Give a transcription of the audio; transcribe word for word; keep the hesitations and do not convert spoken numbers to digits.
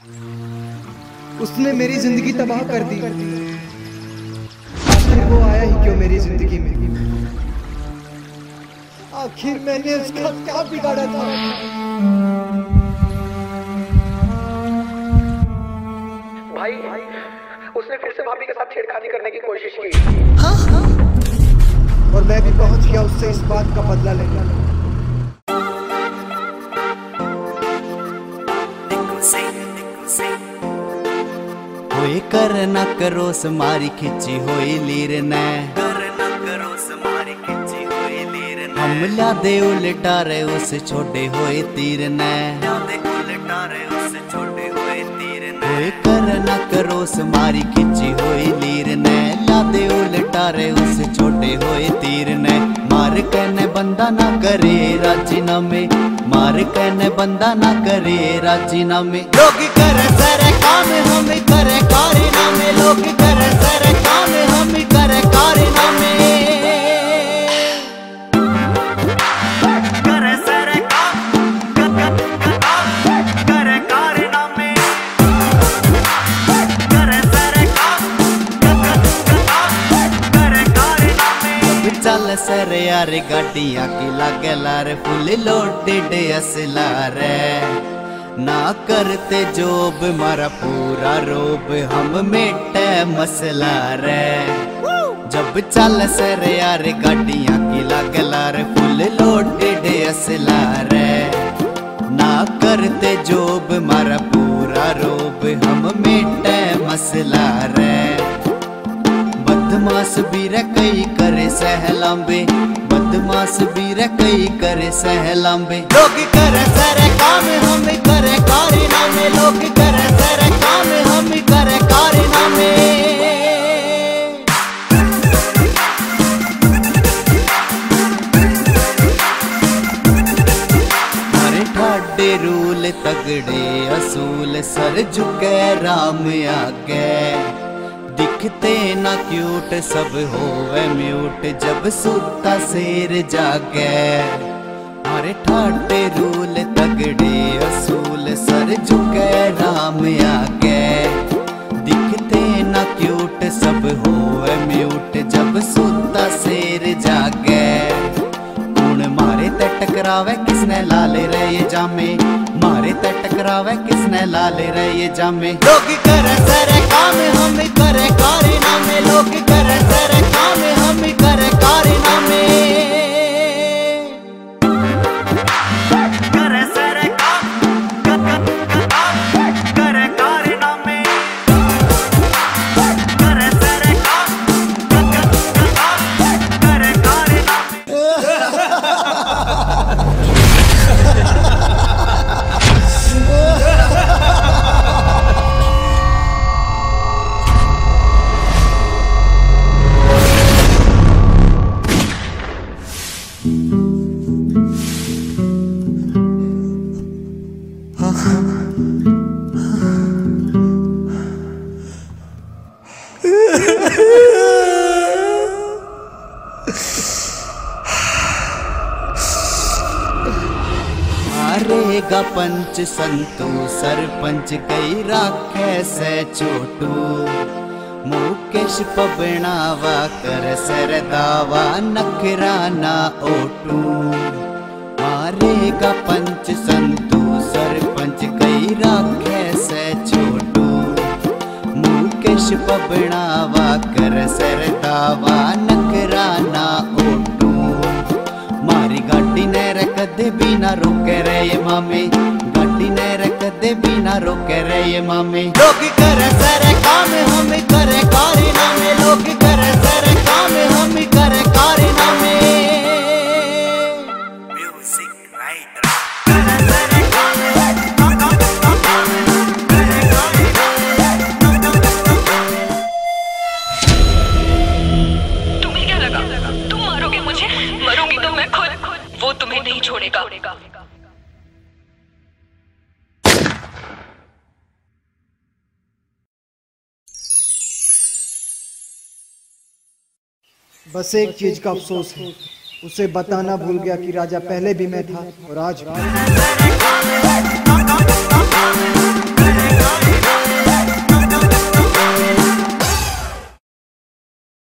उसने मेरी जिंदगी तबाह कर दी। आखिर वो आया ही क्यों मेरी जिंदगी में? आखिर मैंने उसका क्या बिगाड़ा था? भाई उसने फिर से भाभी के साथ छेड़खानी करने की कोशिश की। हाँ हाँ। और मैं भी पहुंच गया उससे इस बात का बदला लेने। होए कर न करो समारी खिंची होई लीर ने, कर न करो समारी खिंची होई लीर ने, हम ला दे उल्टा रे उस छोटे होए तीर ने, ला दे उल्टा रे उस छोटे होए तीर ने। होए कर न करो समारी खिंची होई लीर ने, ला दे उल्टा रे उस छोटे होए तीर ने। मार कहने बंदा ना करे राजीनामे, मार कहने बंदा ना करे राजीनामे। लोग करे सारे काम हम करे कारनामे, लोग करे सारे काम हम करे कारनामे, करे सारे काम करे कारनामे, करे सारे काम करे कारनामे। चल सर यार गाड़ियां की लागे लार फुल लोडेड असला रे, ना करते जोब मारा पूरा रोब हम मेटे मसला रे। जब चल सर यार गाड़ियां की लागे लार फुल लोडेड असला रे, ना करते जोब मारा पूरा रोब हम मेटे मसला रे। बदमाश भी रे कई करे सहलांबे, बदमाश भी रे कई करे सहलांबे। लोग करे सारे काम हम करे कारनामे, लोग करे सारे काम हम करे कारनामे। हरे ठाडे रूल तगड़े असूल सर झुके राम आगे, दिखते ना क्यूट सब होवे म्यूट जब सुता शेर जागे। हरे ठाटे रूल तगड़े असूल सर झुके राम आगे, दिखते ना क्यूट सब होवे म्यूट जब सुता शेर जागे। हुण मारे ते टकरावे किसने लाले रहे जामे, मारे ते टकरावे किसने लाले रहे जामे। लोग करे सारे काम हम करे कारनामे, लोग करे सारे काम हम करे कारनामे, करे सारे काम करे कारनामे, करे सारे काम करे कारनामे। मारेगा पंच संतू सरपंच कई राखे से छोटू, मुकेश पबनावा कर सर दावा नखराना ओटू। मारेगा पंच संतू सरपंच कई राखे से छोटू, मुकेश पबनावा कर सर दावा नखराना ओटू। मारी गाड़ी ने कदे भी ना रोके रे ये मामे, गाड़ी ने कदे भी ना रोके रे ये मामे। लोग करे सारे काम हम करे कारनामे, लोग करे सारे काम हम करे कारनामे। म्यूजिक राइटर करे सारे काम करे कारनामे। तुम्हें क्या लगा तुम मारोगे मुझे? मरूंगी तो मैं खुद, वो तुम्हें नहीं छोड़ेगा। बस एक चीज का अफसोस है, उसे बताना भूल गया कि राजा पहले भी मैं था और आज भी। नाच